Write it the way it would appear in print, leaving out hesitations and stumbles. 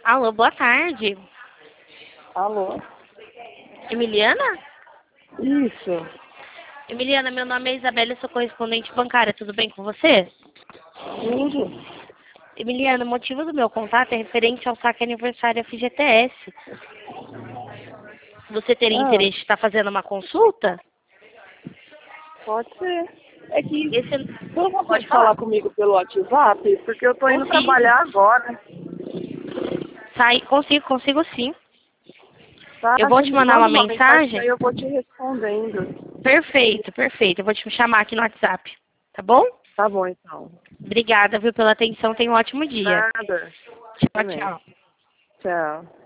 Alô, boa tarde. Alô? Emiliana? Isso. Emiliana, meu nome é Isabela, eu sou correspondente bancária, tudo bem com você? Tudo. Emiliana, o motivo do meu contato é referente ao saque aniversário FGTS. Você teria Ah, interesse de estar fazendo uma consulta? pode ser. É que Esse... você não Pode consegue falar. falar comigo pelo WhatsApp? Porque eu tô indo Consigo. trabalhar agora. Consigo sim. Tá? Eu vou Você te me mandar uma manda uma mensagem que mensagem. aí eu vou te respondendo. Perfeito, perfeito. Eu vou te chamar aqui no WhatsApp, tá bom? Tá bom, então. Obrigada, viu, pela atenção. Tenha um ótimo dia. Nada. Tchau, Também. tchau. Tchau.